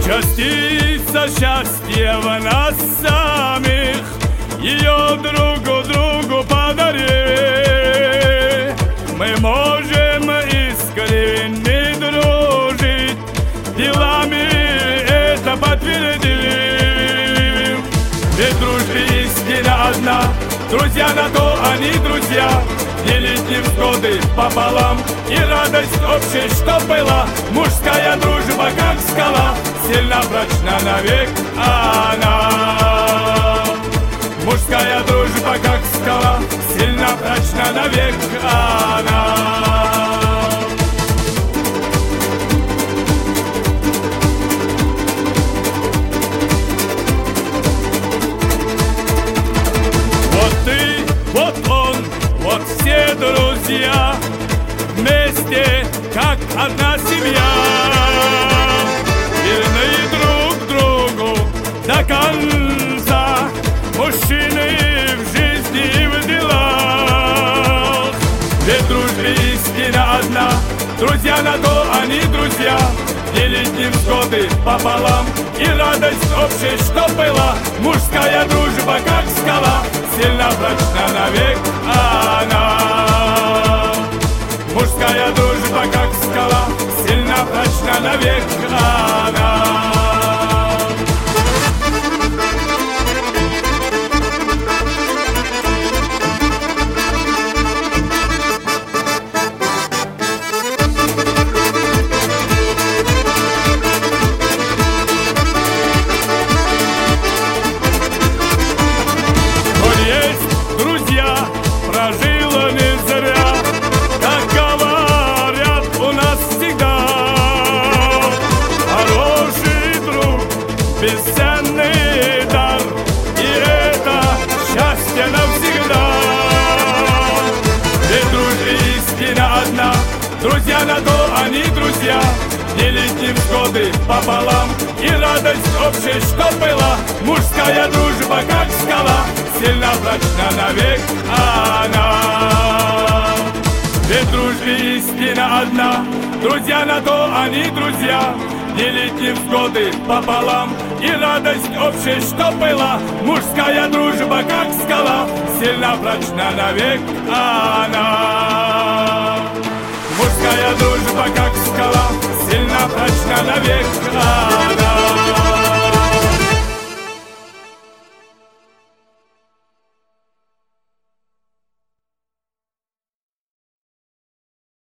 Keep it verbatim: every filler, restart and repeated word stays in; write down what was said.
частица счастья в нас самих, ее другу другу подари. Мы можем искренне дружить, делами это подтвердим. Ведь дружбе истина одна, друзья на то они друзья. Делить невзгоды пополам и радость общей, что была. Мужская дружба, как скала, сильно прочна навек она. Мужская дружба, как скала, сильно прочна навек она. Вот все друзья вместе, как одна семья, верны друг другу до конца, мужчины в жизни и в делах. Ведь дружбе истина одна, друзья на то они друзья. Делить невзгоды пополам и радость общей, что была. Мужская дружба, как скала, сильно прочна навек она. Мужская дружба, как скала, сильно прочна навек она. Прожила не зря, как говорят у нас всегда. Хороший друг, бесценный дар, и это счастье навсегда. Ведь дружбе истина одна, друзья на то они друзья. Делить невзгоды пополам и радость общей, что была. Мужская дружба, как скала, сильно прочна навек она. Ведь дружбе истина одна, друзья на то они друзья. Делить невзгоды пополам и радость общей, что была. Мужская дружба, как скала, сильно прочна навек она. Мужская дружба, как скала, сильно прочна навек она.